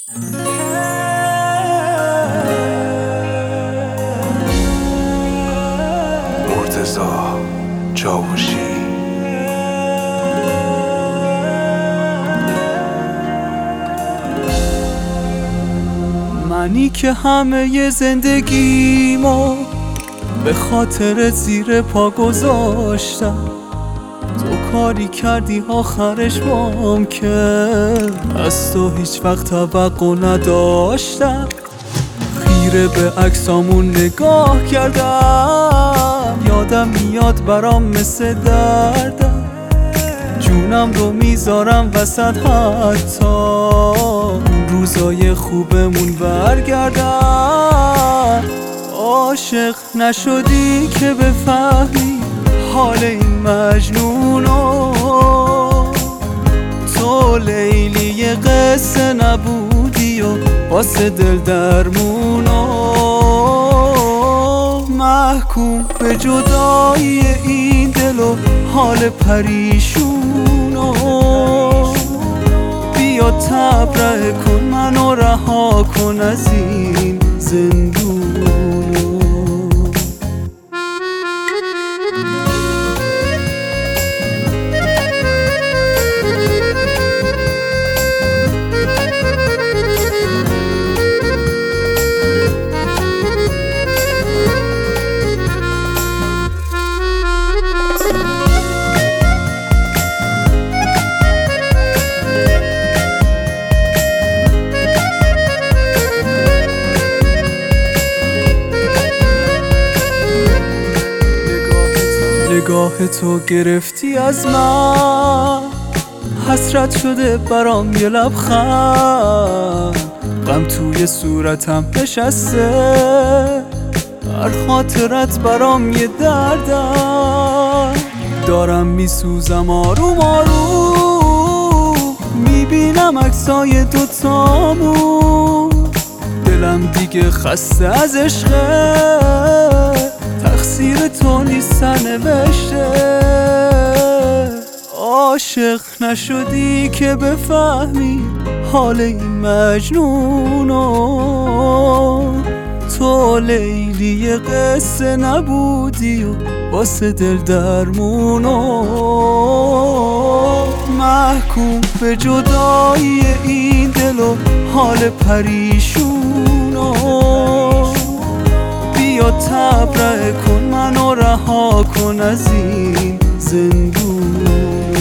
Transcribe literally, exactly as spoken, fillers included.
مرتضی چاوشی. منی که همه زندگیمو به خاطر زیر پا گذاشتم، تو کاری کردی آخرش بام که از تو هیچ وقت توقع نداشتم. خیره به عکسامون نگاه کردم، یادم میاد برام مثل دردم، جونم رو میذارم وسط حتی اون روزای خوبمون برگردن. عاشق نشدی که بفهمی حال این مجنونو، تو لیلی قصه نبودی و واسه دل درمونو، محکوم به جدایی این دل و حال پریشونو. بیا تبرئه کن منو، رها کن از این زندونو. نگاه تو گرفتی از من، حسرت شده برام یه لبخند، غم توی صورتم نشسته، هر خاطرت برام یه دردم. دارم میسوزم آروم آروم، میبینم عکسای دوتامون، دلم دیگه خسته از عشقه، تقصیر تو نیست سرنوشته. عاشق نشدی که بفهمی حال این مجنونو، تو لیلی قصه نبودی و واسه دل درمونو، محکوم به جدایی این دل و حال پریشونو. بیا تبرئه کن منو، رها کن از این زندون.